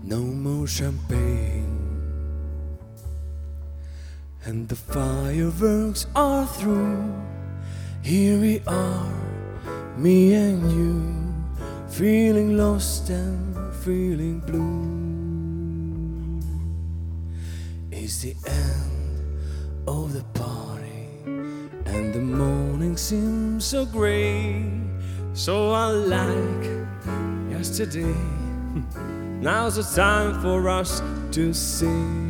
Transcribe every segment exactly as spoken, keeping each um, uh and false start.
no more champagne, and the fireworks are through. Here we are, me and you, feeling lost and feeling blue. It's the end of the party, and the morning seems so grey, so unlike yesterday. Now's the time for us to sing.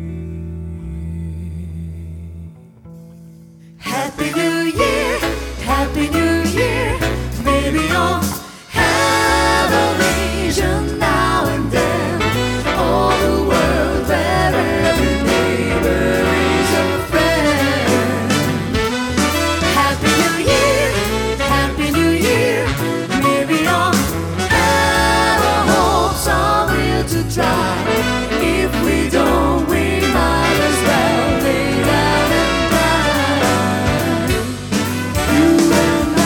Happy New Year, Happy New Year. Maybe you'll have a vision now and then. All the world where every neighbor is a friend. Happy New Year, Happy New Year. Maybe you'll have a hope somewhere to try. If we don't, we might as well lay down and die. You and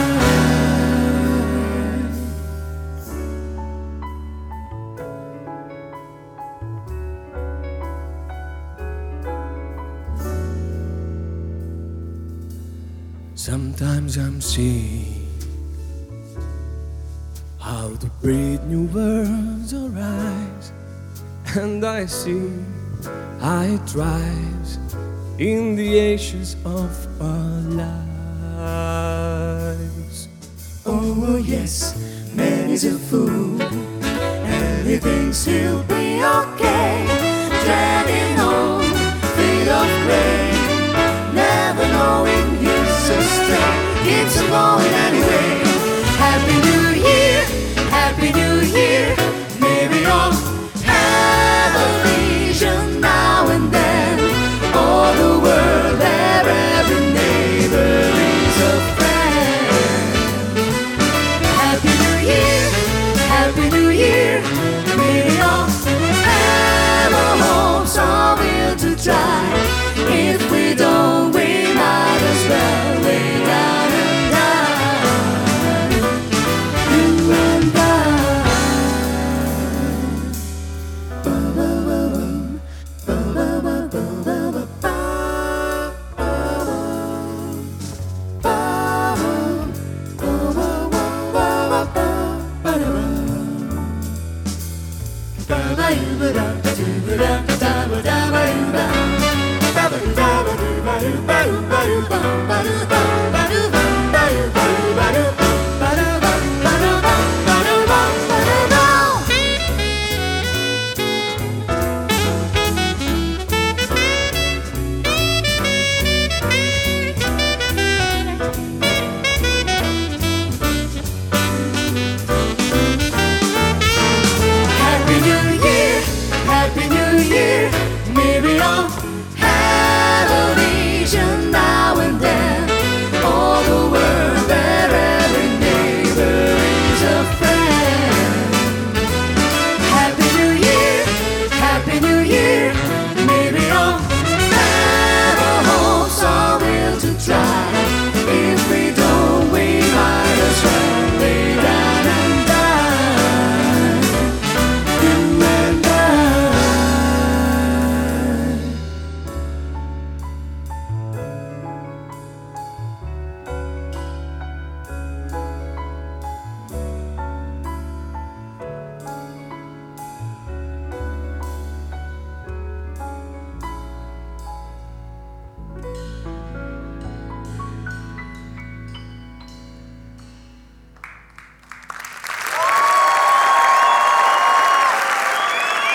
Sometimes I'm seeing how to breathe new words arise, and I see how it thrives in the ashes of our lives. oh, oh yes, man is a fool, and he thinks he'll be okay. Dragging home, feet of grain, never knowing he's astray. Keeps on going anyway. Happy New Year, Happy New Year. Maybe you'll have a vision now and then. All the world where every neighbor is a friend. Happy New Year, Happy New Year. Maybe you'll have a hope somewhere to try. If we don't, we might as well lay down and die. You and I. Ba-ba-ba-bum, ba-ba-ba-ba-ba-ba-ba. Ba-bum, ba-ba-ba-ba-ba-ba-ba. Ba-ba-ba-ba-ba-ba.